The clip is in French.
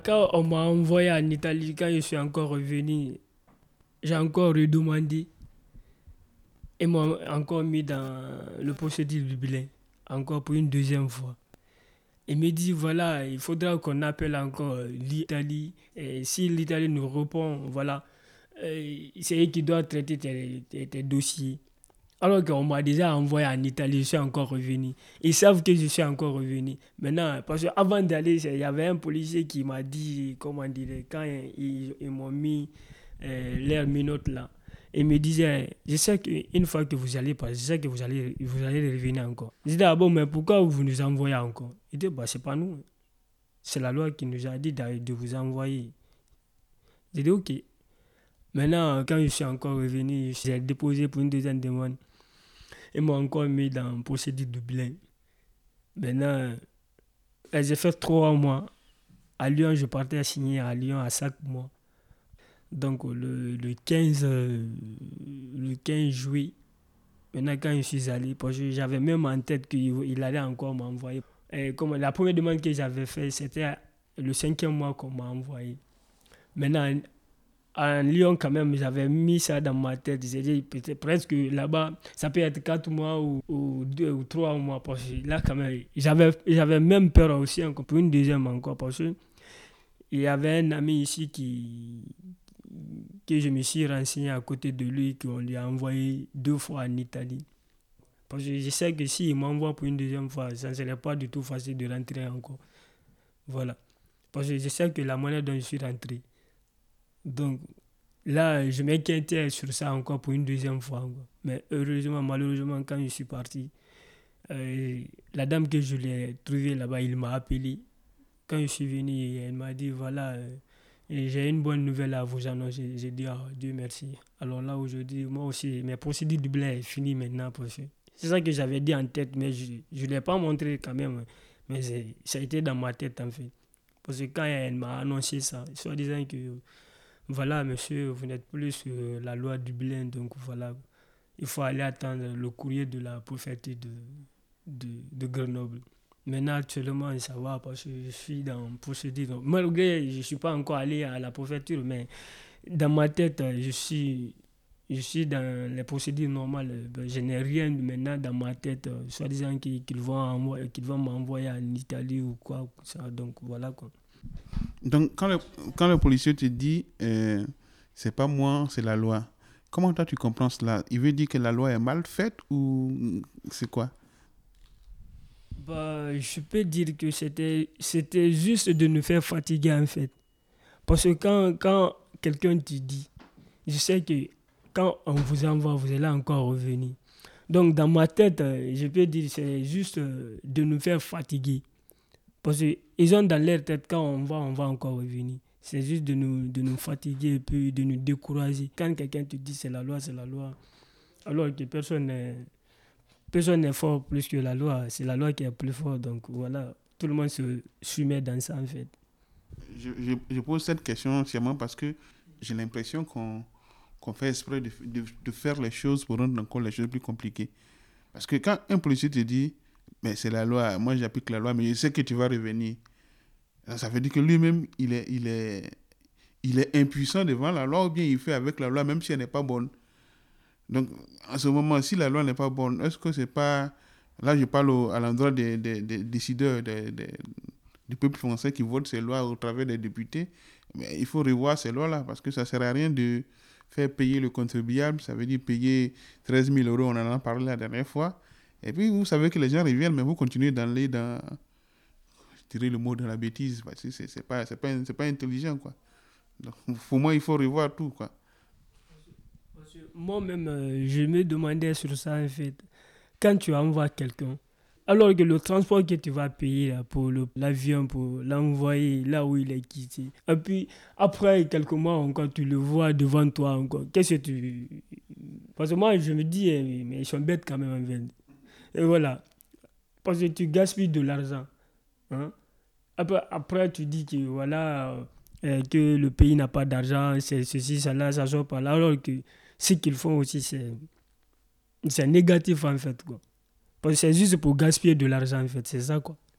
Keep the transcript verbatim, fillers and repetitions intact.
Quand on m'a envoyé en Italie, quand je suis encore revenu, j'ai encore redemandé et m'ont encore mis dans le procédure du bilan, encore pour une deuxième fois. Il me dit, voilà, il faudra qu'on appelle encore l'Italie. Et si l'Italie nous répond, voilà, euh, c'est eux qui doivent traiter tes, tes, tes dossiers. Alors qu'on m'a déjà envoyé en Italie, je suis encore revenu. Ils savent que je suis encore revenu. Maintenant, parce qu'avant d'aller, il y avait un policier qui m'a dit, comment dire, quand ils, ils m'ont mis euh, leur minute là, il me disait, je sais qu'une fois que vous allez passer, je sais que vous allez, vous allez revenir encore. Je dis, ah bon, mais pourquoi vous nous envoyez encore? Il dit, bah, c'est pas nous. C'est la loi qui nous a dit de, de vous envoyer. J'ai dit, ok. Maintenant, quand je suis encore revenu, j'ai déposé pour une deuxième demande. Ils m'ont encore mis dans une procédure de bilan. Maintenant, j'ai fait trois mois. À Lyon, je partais à signer à Lyon à cinq mois. Donc, le, le, quinze, le quinze juillet, maintenant, quand je suis allé, parce que j'avais même en tête qu'il allait encore m'envoyer. Et comme la première demande que j'avais faite, c'était le cinquième mois qu'on m'a envoyé. Maintenant, à Lyon, quand même, j'avais mis ça dans ma tête. J'ai dit, peut-être presque là-bas, ça peut être quatre mois ou, ou deux ou trois mois. Parce que là, quand même, j'avais, j'avais même peur aussi, encore, pour une deuxième encore. Parce que il y avait un ami ici qui, que je me suis renseigné à côté de lui, qu'on lui a envoyé deux fois en Italie. Parce que je sais que s'il m'envoie pour une deuxième fois, ça ne serait pas du tout facile de rentrer encore. Voilà. Parce que je sais que la monnaie dont je suis rentré. Donc, là, je m'inquiétais sur ça encore pour une deuxième fois. Encore. Mais heureusement, malheureusement, quand je suis parti, euh, la dame que je l'ai trouvée là-bas, il m'a appelé. Quand je suis venu, elle m'a dit, voilà, euh, j'ai une bonne nouvelle à vous annoncer. J'ai dit, ah, Dieu merci. Alors là, aujourd'hui, moi aussi, mes procédures du blé est fini maintenant. Parce que c'est ça que j'avais dit en tête, mais je ne l'ai pas montré quand même. Mais ça a été dans ma tête, en fait. Parce que quand elle m'a annoncé ça, soit disant que, voilà, monsieur, vous n'êtes plus sur la loi du Dublin, donc voilà, il faut aller attendre le courrier de la préfecture de, de, de Grenoble. Maintenant, actuellement, ça va parce que je suis dans une procédure. Donc, malgré, je ne suis pas encore allé à la préfecture, mais dans ma tête, je suis, je suis dans les procédures normales. Je n'ai rien maintenant dans ma tête, soit disant qu'ils, qu'ils, vont, envoyer, qu'ils vont m'envoyer en Italie ou quoi. Ça. Donc, voilà quoi. Donc, quand le, quand le policier te dit euh, c'est pas moi, c'est la loi, comment toi tu comprends cela? Il veut dire que la loi est mal faite ou c'est quoi? Bah, je peux dire que c'était, c'était juste de nous faire fatiguer en fait. Parce que quand, quand quelqu'un te dit, je sais que quand on vous envoie, vous allez encore revenir. Donc dans ma tête, je peux dire que c'est juste de nous faire fatiguer. Parce qu'ils ont dans leur tête, quand on va, on va encore revenir. C'est juste de nous, de nous fatiguer et puis de nous décourager. Quand quelqu'un te dit c'est la loi, c'est la loi, alors que personne n'est, personne n'est fort plus que la loi. C'est la loi qui est plus forte. Donc voilà, tout le monde se soumet dans ça en fait. Je, je, je pose cette question seulement parce que j'ai l'impression qu'on, qu'on fait exprès de, de, de faire les choses pour rendre encore les choses plus compliquées. Parce que quand un policier te dit mais c'est la loi, moi j'applique la loi, mais je sais que tu vas revenir. Ça veut dire que lui-même, il est, il est, il est impuissant devant la loi, ou bien il fait avec la loi, même si elle n'est pas bonne. Donc, en ce moment, si la loi n'est pas bonne, est-ce que c'est pas... Là, je parle au, à l'endroit des, des, des décideurs des, des, du peuple français qui votent ces lois au travers des députés. Mais il faut revoir ces lois-là, parce que ça ne sert à rien de faire payer le contribuable. Ça veut dire payer treize mille euros, on en a parlé la dernière fois. Et puis, vous savez que les gens reviennent, mais vous continuez d'aller dans... tirer le mot dans la bêtise, parce que c'est, c'est, pas, c'est, pas, c'est pas intelligent, quoi. Donc, pour moi, il faut revoir tout, quoi. Moi-même, euh, je me demandais sur ça, en fait. Quand tu envoies quelqu'un, alors que le transport que tu vas payer là, pour le, l'avion, pour l'envoyer là où il est quitté, et puis après quelques mois encore, tu le vois devant toi encore, qu'est-ce que tu... Parce que moi, je me dis, eh, mais ils sont bêtes quand même, en fait. Et voilà. Parce que tu gaspilles de l'argent. Hein? Après, après, tu dis que voilà, euh, que le pays n'a pas d'argent, c'est ceci, ça là, ça sort par là, alors que ce qu'ils font aussi, c'est, c'est négatif en fait, quoi. Parce que c'est juste pour gaspiller de l'argent, en fait, c'est ça, quoi.